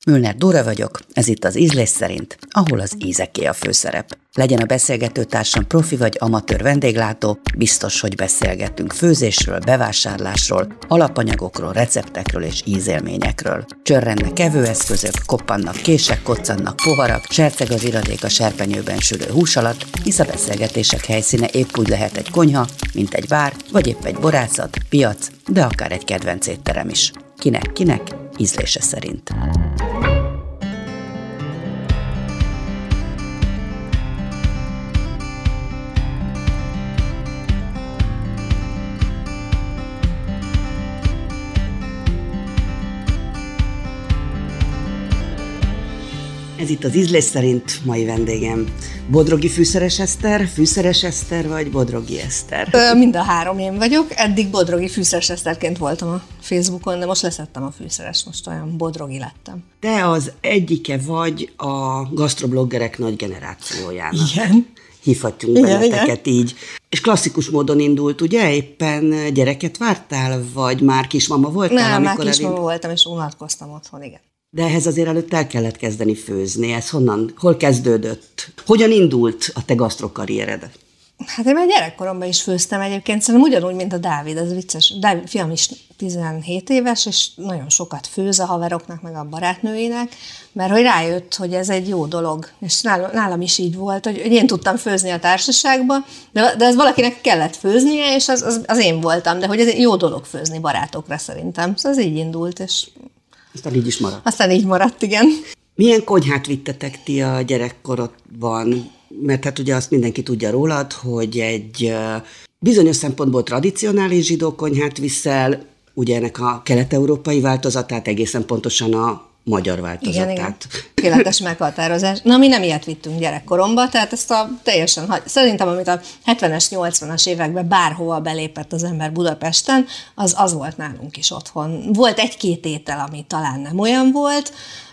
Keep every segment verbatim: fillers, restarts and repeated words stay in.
Müllner Dóra vagyok, ez itt az Ízlés szerint, ahol az ízeké a főszerep. Legyen a beszélgetőtársam profi vagy amatőr vendéglátó, biztos, hogy beszélgetünk főzésről, bevásárlásról, alapanyagokról, receptekről és ízélményekről. Csörrennek evőeszközök, koppannak kések, koccannak poharak, serceg az iradék a serpenyőben sülő hús alatt, hisz a beszélgetések helyszíne épp úgy lehet egy konyha, mint egy bár, vagy épp egy borászat, piac, de akár egy kedvenc étterem is. Kinek-kinek, ízlése szerint. Ez itt az Ízlés szerint, mai vendégem Bodrogi Fűszeres Eszter, Fűszeres Eszter vagy Bodrogi Eszter? Mind a három én vagyok. Eddig Bodrogi Fűszeres Eszterként voltam a Facebookon, de most leszettem a fűszeres, most olyan Bodrogi lettem. Te az egyike vagy a gasztrobloggerek nagy generációjának. Igen. Hívhatjunk benneteket így. És klasszikus módon indult, ugye? Éppen gyereket vártál, vagy már kismama voltál? Nem, már kismama elint... voltam, és unatkoztam otthon, igen. De ehhez azért előtt el kellett kezdeni főzni. Ez honnan, hol kezdődött? Hogyan indult a te gasztrokarriered? Hát én már gyerekkoromban is főztem egyébként, szerintem ugyanúgy, mint a Dávid, ez vicces. Dávid fiam is tizenhét éves, és nagyon sokat főz a haveroknak, meg a barátnőinek, mert hogy rájött, hogy ez egy jó dolog. És nálam, nálam is így volt, hogy én tudtam főzni a társaságba, de, de ez valakinek kellett főznie, és az, az, az én voltam, de hogy ez egy jó dolog főzni barátokra szerintem. Szóval ez így indult, és... Aztán így is maradt. Aztán így maradt, igen. Milyen konyhát vittetek ti a gyerekkorodban? Mert hát ugye azt mindenki tudja rólad, hogy egy bizonyos szempontból tradicionális zsidó konyhát viszel, ugye ennek a kelet-európai változatát, egészen pontosan a magyar változatát. Igen, igen. Tökéletes meghatározás. Na, mi nem ilyet vittünk gyerekkoromba, tehát ezt a teljesen, szerintem amit a hetvenes, nyolcvanas években bárhova belépett az ember Budapesten, az, az volt nálunk is otthon. Volt egy-két étel, ami talán nem olyan volt,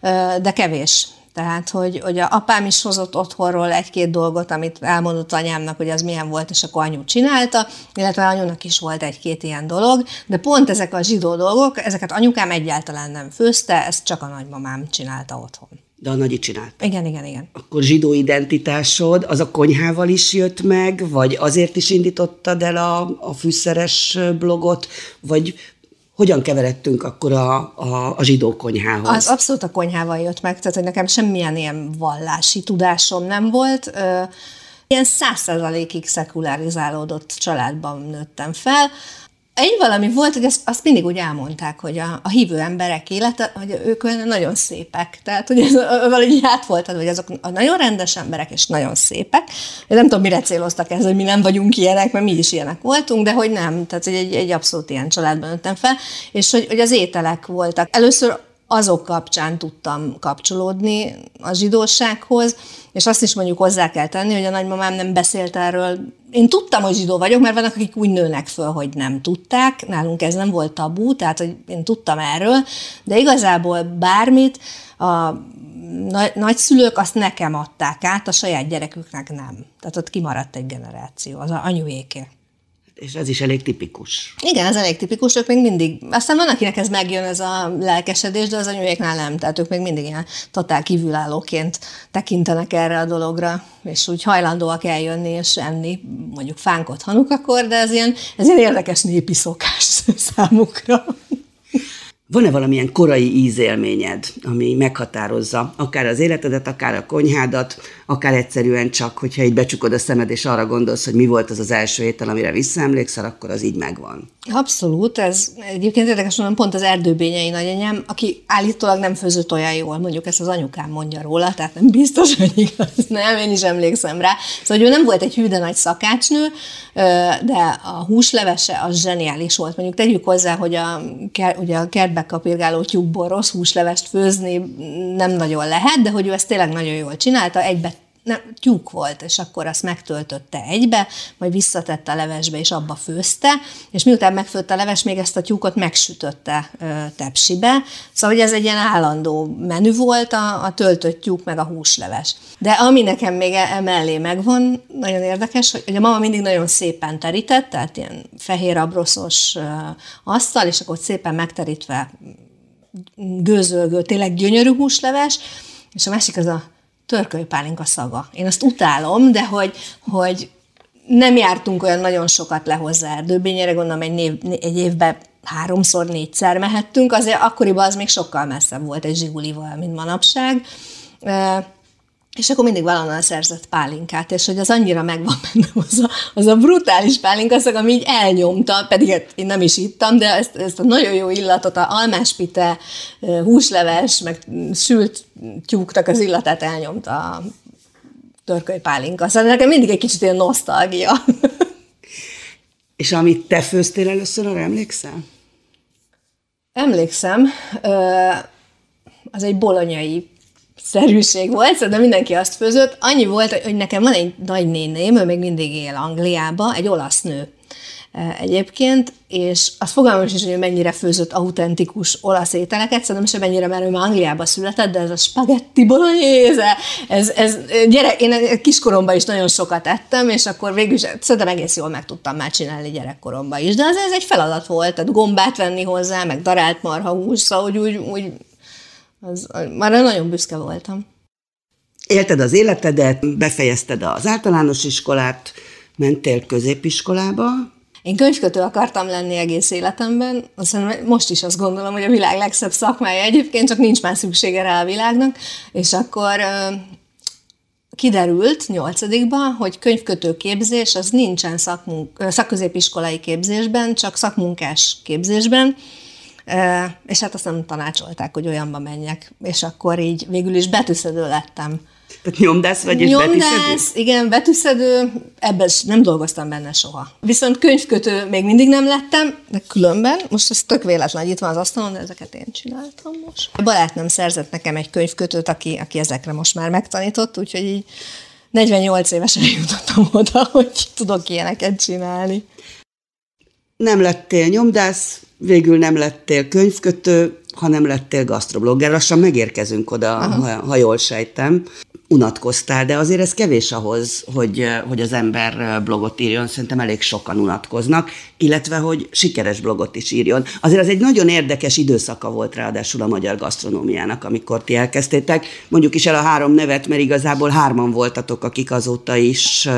de kevés. Tehát, hogy, hogy a apám is hozott otthonról egy-két dolgot, amit elmondott anyámnak, hogy az milyen volt, és akkor anyu csinálta, illetve anyunak is volt egy-két ilyen dolog, de pont ezek a zsidó dolgok, ezeket anyukám egyáltalán nem főzte, ezt csak a nagymamám csinálta otthon. De a nagyi csinálta. Igen, igen, igen. Akkor zsidó identitásod, az a konyhával is jött meg, vagy azért is indítottad el a, a fűszeres blogot, vagy... Hogyan keveredtünk akkor a, a, a zsidó konyhához? Az abszolút a konyhával jött meg, tehát hogy nekem semmilyen ilyen vallási tudásom nem volt. Ilyen száz százalékig szekularizálódott családban nőttem fel. Egy valami volt, hogy azt, azt mindig úgy elmondták, hogy a, a hívő emberek élete, hogy ők olyan nagyon szépek. Tehát, hogy ez valahogy át volt, hogy azok a nagyon rendes emberek, és nagyon szépek. Én nem tudom, mire céloztak ez, hogy mi nem vagyunk ilyenek, mert mi is ilyenek voltunk, de hogy nem. Tehát, hogy egy, egy abszolút ilyen családban nőttem fel. És hogy, hogy az ételek voltak. Először azok kapcsán tudtam kapcsolódni a zsidósághoz, és azt is mondjuk hozzá kell tenni, hogy a nagymamám nem beszélt erről. Én tudtam, hogy zsidó vagyok, mert vannak, akik úgy nőnek föl, hogy nem tudták. Nálunk ez nem volt tabú, tehát hogy én tudtam erről, de igazából bármit a nagyszülők azt nekem adták át, a saját gyereküknek nem. Tehát ott kimaradt egy generáció, az anyuéké. És ez is elég tipikus. Igen, ez elég tipikus, ők még mindig, aztán van, akinek ez megjön, ez a lelkesedés, de az anyuéknál nem, tehát ők még mindig ilyen totál kívülállóként tekintenek erre a dologra, és úgy hajlandóak eljönni és enni, mondjuk fánkot Hanukakor, de ez ilyen, ez ilyen érdekes népi szokás számukra. Van-e valamilyen korai ízélményed, ami meghatározza akár az életedet, akár a konyhádat, akár egyszerűen csak, hogyha így becsukod a szemed, és arra gondolsz, hogy mi volt az az első étel, amire visszaemlékszel, akkor az így megvan. Abszolút, ez egyébként érdekes mondom, pont az erdőbényei nagyanyám, aki állítólag nem főzött olyan jól, mondjuk ezt az anyukám mondja róla, tehát nem biztos, hogy igaz, nem, én is emlékszem rá. Szóval, hogy ő nem volt egy hű, de nagy szakácsnő, de a húslevese az zseniális volt. Mondjuk tegyük hozzá, hogy a, ugye a kertbe kapirgáló tyúkból rossz húslevest főzni nem nagyon lehet, de hogy ő ezt tényleg nagyon jól csinálta, egybe nem, tyúk volt, és akkor azt megtöltötte egybe, majd visszatette a levesbe, és abba főzte, és miután megfőtte a leves, még ezt a tyúkot megsütötte ö, tepsibe, szóval hogy ez egy ilyen állandó menü volt, a, a töltött tyúk meg a húsleves. De ami nekem még emellé megvan, nagyon érdekes, hogy a mama mindig nagyon szépen terített, tehát ilyen fehér abroszos ö, asztal, és akkor szépen megterítve gőzölgő, tényleg gyönyörű húsleves, és a másik az a törkölypálinka szaga. Én azt utálom, de hogy, hogy nem jártunk olyan nagyon sokat le hozzá Erdőbényére, gondolom egy, név, egy évben háromszor, négyszer mehettünk, azért akkoriban az még sokkal messzebb volt egy Zsigulival, mint manapság. És akkor mindig valahonnan szerzett pálinkát, és hogy az annyira megvan bennem az a, az a brutális pálinkaszag, ami így elnyomta, pedig én nem is ittam, de ezt, ezt a nagyon jó illatot, a almáspite, húsleves, meg sült tyúknak az illatát elnyomta a törkölypálinkaszag. Nekem mindig egy kicsit ilyen nosztalgia. És amit te főztél először, arra emlékszel? Emlékszem, az egy bolonyai szerűség volt, de mindenki azt főzött. Annyi volt, hogy nekem van egy nagynéném, ő még mindig él Angliába, egy olasz nő egyébként, és azt fogalmam is, hogy ő mennyire főzött autentikus olasz ételeket, szerintem sem mennyire, mert ő már Angliába született, de ez a spagetti bolognese, ez, ez gyerek, én kiskoromban is nagyon sokat ettem, és akkor végül is szerintem egész jól meg tudtam már csinálni gyerekkoromban is, de az ez egy feladat volt, tehát gombát venni hozzá, meg darált marhahús, szóval úgy, úgy, úgy az, már nagyon büszke voltam. Élted az életedet, befejezted az általános iskolát, mentél középiskolába. Én könyvkötő akartam lenni egész életemben, aztán most is azt gondolom, hogy a világ legszebb szakmája egyébként, csak nincs már szüksége rá a világnak, és akkor kiderült nyolcadikban, hogy könyvkötő képzés az nincsen szakmunk, szakközépiskolai képzésben, csak szakmunkás képzésben, és hát azt nem tanácsolták, hogy olyanba menjek, és akkor így végül is betűszedő lettem. Tehát nyomdász vagy, és Nyomdász, betűszedő? igen, betűszedő, ebben nem dolgoztam benne soha. Viszont könyvkötő még mindig nem lettem, de különben, most ez tök véletlen, hogy itt van az asztalon, de ezeket én csináltam most. A barátnőm szerzett nekem egy könyvkötőt, aki, aki ezekre most már megtanított, úgyhogy így negyvennyolc évesen jutottam oda, hogy tudok ilyeneket csinálni. Nem lettél nyomdász, végül nem lettél könyvkötő, hanem lettél gasztroblogger. Lassan megérkezünk oda, ha, ha jól sejtem. Unatkoztál, de azért ez kevés ahhoz, hogy, hogy az ember blogot írjon. Szerintem elég sokan unatkoznak, illetve hogy sikeres blogot is írjon. Azért az egy nagyon érdekes időszaka volt ráadásul a magyar gasztronómiának, amikor ti elkezdtétek. Mondjuk is el a három nevet, mert igazából hárman voltatok, akik azóta is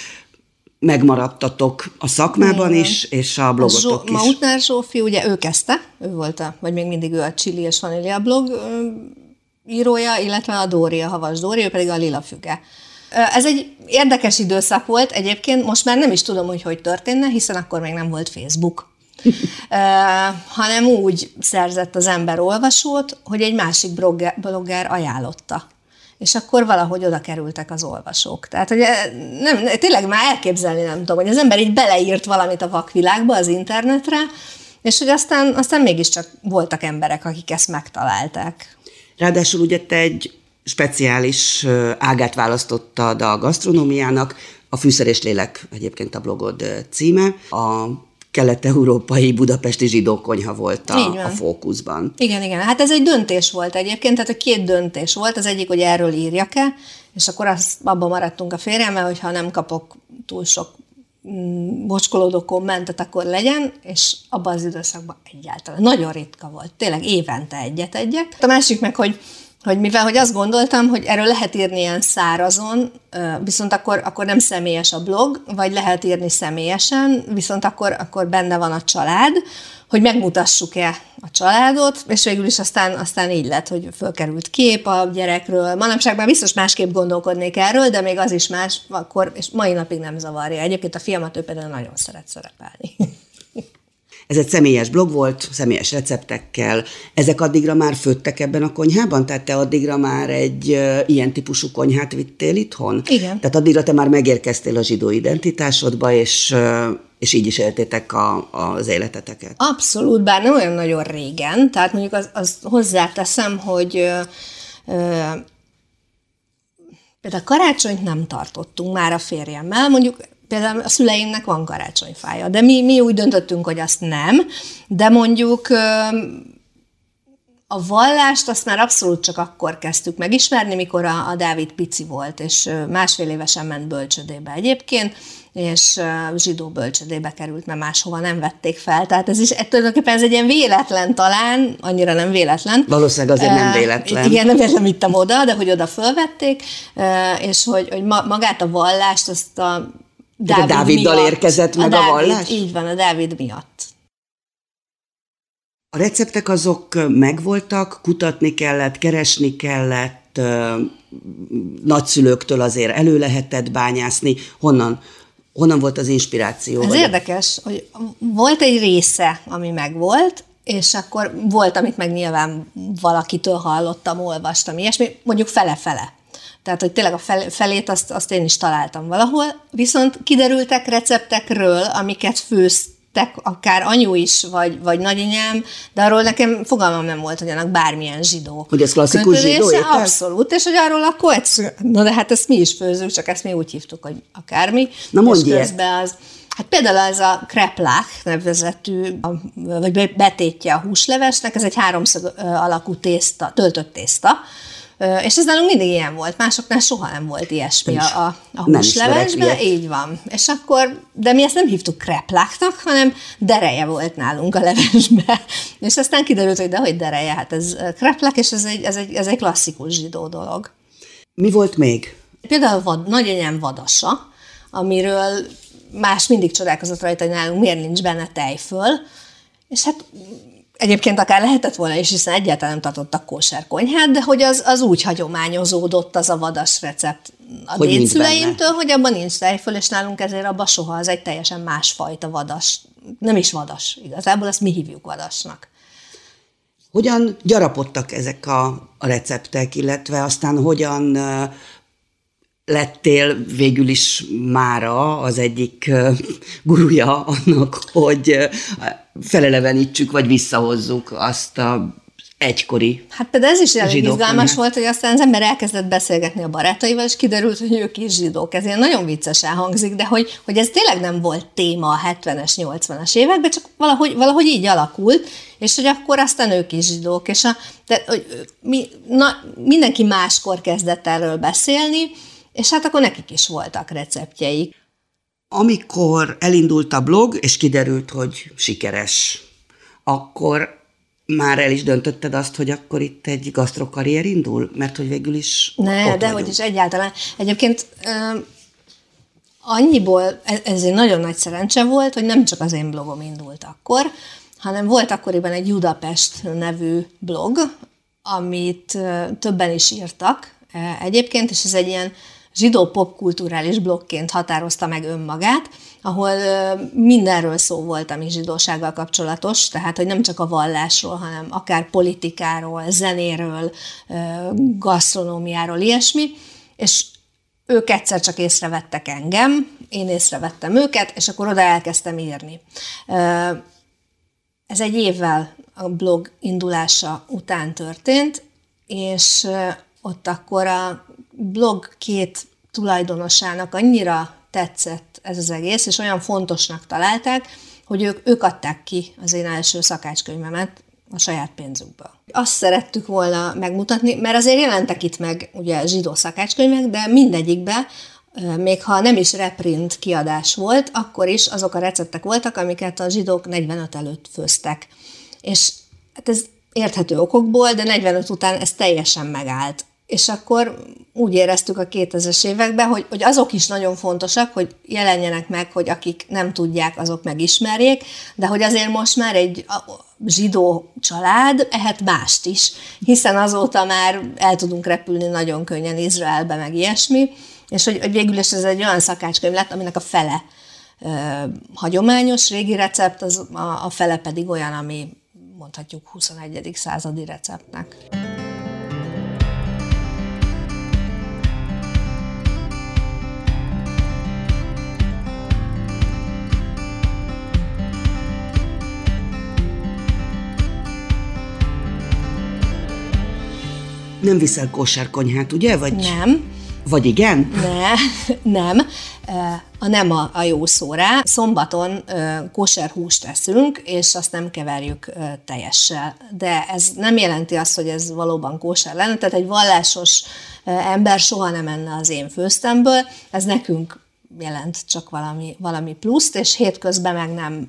megmaradtatok a szakmában igen. is, és a blogotok Zsó- is. Mautner Zsófi, ugye ő kezdte, ő volt a, vagy még mindig ő a Chili és Vanília blog írója, illetve a Dóri, a Havas Dóri, ő pedig a Lila Füge. Ez egy érdekes időszak volt egyébként, most már nem is tudom, hogy hogy történne, hiszen akkor még nem volt Facebook. uh, hanem úgy szerzett az ember olvasót, hogy egy másik blogger, blogger ajánlotta. És akkor valahogy oda kerültek az olvasók. Tehát, hogy nem, tényleg már elképzelni nem tudom, hogy az ember így beleírt valamit a vakvilágba, az internetre, és hogy aztán, aztán mégiscsak voltak emberek, akik ezt megtalálták. Ráadásul ugye te egy speciális ágát választottad a gasztronómiának, a Fűszer és Lélek egyébként a blogod címe, a kelet-európai budapesti zsidó konyha volt a, a fókuszban. Igen, igen. Hát ez egy döntés volt egyébként, tehát a két döntés volt. Az egyik, hogy erről írjak-e, és akkor azt, abban maradtunk a férjemmel, hogy ha nem kapok túl sok mm, bocskolódó kommentet, akkor legyen, és abban az időszakban egyáltalán. Nagyon ritka volt. Tényleg évente egyet-egyet. A másik meg, hogy hogy mivel hogy azt gondoltam, hogy erről lehet írni ilyen szárazon, viszont akkor, akkor nem személyes a blog, vagy lehet írni személyesen, viszont akkor, akkor benne van a család, hogy megmutassuk-e a családot, és végül is aztán, aztán így lett, hogy fölkerült kép a gyerekről. Manapság már biztos másképp gondolkodnék erről, de még az is más, akkor, és mai napig nem zavarja. Egyébként a fiamat ő például nagyon szeret szerepelni. Ez egy személyes blog volt, személyes receptekkel. Ezek addigra már főttek ebben a konyhában? Tehát te addigra már egy uh, ilyen típusú konyhát vittél itthon? Igen. Tehát addigra te már megérkeztél a zsidó identitásodba, és, uh, és így is éltétek a, az életeteket? Abszolút, bár nem olyan nagyon régen. Tehát mondjuk azt az hozzáteszem, hogy uh, uh, például karácsonyt nem tartottunk már a férjemmel, mondjuk például a szüleimnek van karácsonyfája, de mi, mi úgy döntöttünk, hogy azt nem, de mondjuk A vallást azt már abszolút csak akkor kezdtük megismerni, mikor a, a Dávid pici volt, és másfél évesen ment bölcsödébe egyébként, és zsidó bölcsödébe került, mert máshova nem vették fel. Tehát ez is tulajdonképpen ez egy ilyen véletlen talán, annyira nem véletlen. Valószínűleg azért nem véletlen. Igen, nem véletlen vittem oda, de hogy oda fölvették, és hogy, hogy magát a vallást, azt a Dávid a Dáviddal miatt, érkezett meg a, Dávid, a vallás? Így van, a Dávid miatt. A receptek azok megvoltak, kutatni kellett, keresni kellett, nagyszülőktől azért elő lehetett bányászni. Honnan, honnan volt az inspiráció? Ez érdekes, hogy volt egy része, ami megvolt, és akkor volt, amit meg nyilván valakitől hallottam, olvastam, ilyesmi, mondjuk fele-fele. Tehát, hogy tényleg a fel, felét azt, azt én is találtam valahol, viszont kiderültek receptekről, amiket főztek, akár anyu is, vagy, vagy nagyanyám, de arról nekem fogalmam nem volt, hogy annak bármilyen zsidó. Hogy ez klasszikus zsidó étel? Abszolút, és hogy arról akkor egyszer, na de hát ezt mi is főzünk, csak ezt mi úgy hívtuk, hogy akármi. Na mondj és közben az, hát például ez a kreplach nevezetű, vagy betétje a húslevesnek, ez egy háromszög alakú tészta, töltött tészta, és ez nálunk mindig ilyen volt, másoknál soha nem volt ilyesmi a, a, a húslevesben, így van. És akkor, de mi ezt nem hívtuk kreplachnak, hanem dereje volt nálunk a levesbe. És aztán kiderült, hogy dehogy dereje, hát ez kreplach, és ez egy, ez, egy, ez egy klasszikus zsidó dolog. Mi volt még? Például vad, nagyanyám vadasa, amiről más mindig csodálkozott rajta, hogy nálunk miért nincs benne tejföl, és hát egyébként akár lehetett volna is, hiszen egyáltalán nem tartottak kóser konyhát, de hogy az, az úgy hagyományozódott az a vadas recept a dédszüleimtől, hogy abban nincs tejföl, és nálunk ezért abban soha, az egy teljesen másfajta vadas, nem is vadas igazából, azt mi hívjuk vadasnak. Hogyan gyarapodtak ezek a, a receptek, illetve aztán hogyan lettél végül is mára az egyik gurúja annak, hogy felelevenítsük, vagy visszahozzuk azt a egykori Hát például ez is elég izgalmas konyhát. volt, hogy aztán az ember elkezdett beszélgetni a barátaival, és kiderült, hogy ők is zsidók. Ez ilyen nagyon viccesen hangzik, de hogy, hogy ez tényleg nem volt téma a hetvenes, nyolcvanas években, csak valahogy, valahogy így alakult, és hogy akkor aztán ők is zsidók. És a, de, hogy mi, na, mindenki máskor kezdett erről beszélni, és hát akkor nekik is voltak receptjeik. Amikor elindult a blog, és kiderült, hogy sikeres, akkor már el is döntötted azt, hogy akkor itt egy gasztrokarrier indul? Mert hogy végül is Ne, de hogy is egyáltalán. Egyébként uh, annyiból, ez egy nagyon nagy szerencse volt, hogy nem csak az én blogom indult akkor, hanem volt akkoriban egy Budapest nevű blog, amit uh, többen is írtak uh, egyébként, és ez egy ilyen zsidó popkulturális blogként határozta meg önmagát, ahol mindenről szó volt, ami zsidósággal kapcsolatos, tehát, hogy nem csak a vallásról, hanem akár politikáról, zenéről, gasztronómiáról, ilyesmi, és ők egyszer csak észrevettek engem, én észrevettem őket, és akkor oda elkezdtem írni. Ez egy évvel a blog indulása után történt, és ott akkor a blog két tulajdonosának annyira tetszett ez az egész, és olyan fontosnak találták, hogy ők, ők adták ki az én első szakácskönyvemet a saját pénzükből. Azt szerettük volna megmutatni, mert azért jelentek itt meg ugye zsidó szakácskönyvek, de mindegyikben, még ha nem is reprint kiadás volt, akkor is azok a receptek voltak, amiket a zsidók negyvenöt előtt főztek. És hát ez érthető okokból, de negyvenöt után ez teljesen megállt. És akkor úgy éreztük a kétezres években, hogy, hogy azok is nagyon fontosak, hogy jelenjenek meg, hogy akik nem tudják, azok megismerjék, de hogy azért most már egy zsidó család ehet mást is, hiszen azóta már el tudunk repülni nagyon könnyen Izraelbe, meg ilyesmi, és hogy, hogy végül is ez egy olyan szakácskönyv lett, aminek a fele ö, hagyományos, régi recept, az, a, a fele pedig olyan, ami mondhatjuk huszonegyedik századi receptnek. Nem viszel kóser konyhát, ugye? Vagy... Nem. Vagy igen? Ne, nem. A nem a, a jó szó rá. Szombaton kóser húst eszünk, és azt nem keverjük tejessel. De ez nem jelenti azt, hogy ez valóban kóser lenne. Tehát egy vallásos ember soha nem enne az én főztemből. Ez nekünk jelent csak valami, valami pluszt, és hétközben meg nem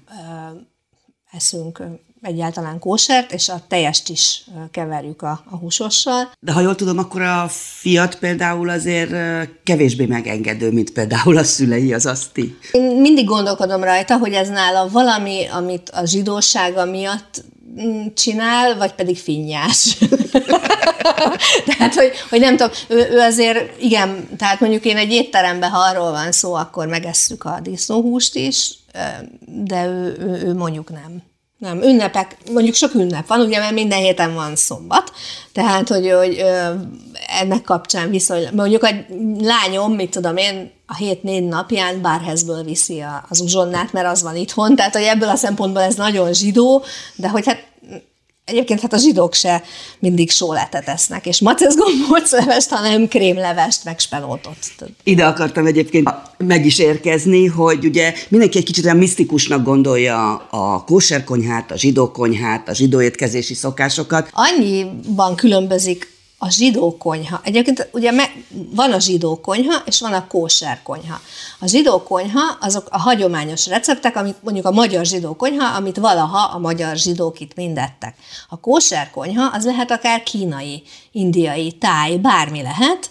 eszünk egyáltalán kósert, és a tejest is keverjük a, a húsossal. De ha jól tudom, akkor a fiat például azért kevésbé megengedő, mint például a szülei, az aszti. Én mindig gondolkodom rajta, hogy ez nála valami, amit a zsidósága miatt csinál, vagy pedig finnyás. Tehát, hogy, hogy nem tudom, ő, ő azért, igen, tehát mondjuk én egy étteremben, ha arról van szó, akkor megesszük a disznóhúst is, de ő, ő, ő mondjuk nem. Nem, ünnepek, mondjuk sok ünnep van, ugye, mert minden héten van szombat, tehát, hogy, hogy ö, ennek kapcsán viszonylag, mondjuk a lányom, mit tudom én, a hét négy napján Bárhezből viszi a, az uzsonnát, mert az van itthon, tehát, hogy ebből a szempontból ez nagyon zsidó, de hogy hát egyébként hát a zsidók se mindig sóletet esznek, és macezgombóclevest, hanem krémlevest, meg spenótot. Ide akartam egyébként meg is érkezni, hogy ugye mindenki egy kicsit olyan misztikusnak gondolja a kóserkonyhát, a zsidó konyhát, a zsidó étkezési szokásokat. Annyiban különbözik a zsidó konyha. Egyébként ugye van a zsidó konyha, és van a kóser konyha. A zsidó konyha azok a hagyományos receptek, amit mondjuk a magyar zsidó konyha, amit valaha a magyar zsidók itt mind ettek. A kóser konyha az lehet akár kínai, indiai, táj, bármi lehet,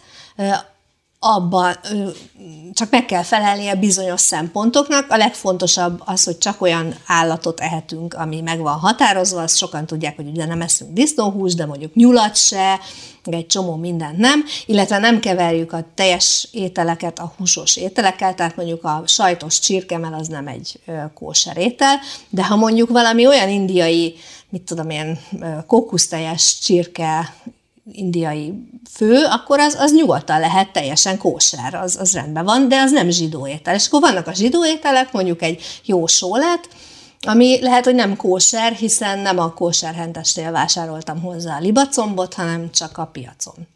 abban csak meg kell felelnie bizonyos szempontoknak. A legfontosabb az, hogy csak olyan állatot ehetünk, ami meg van határozva, azt sokan tudják, hogy ugye nem eszünk disznóhúst, de mondjuk nyulat se, egy csomó mindent nem, illetve nem keverjük a teljes ételeket a húsos ételekkel, tehát mondjuk a sajtos csirkemell az nem egy kóser étel, de ha mondjuk valami olyan indiai, mit tudom én, kókusztejes csirke, indiai fő, akkor az, az nyugodtan lehet teljesen kóser, az, az rendben van, de az nem zsidó étel. És akkor vannak a zsidó ételek, mondjuk egy jó sólet, ami lehet, hogy nem kóser, hiszen nem a kóserhentesnél vásároltam hozzá a libacombot, hanem csak a piacon.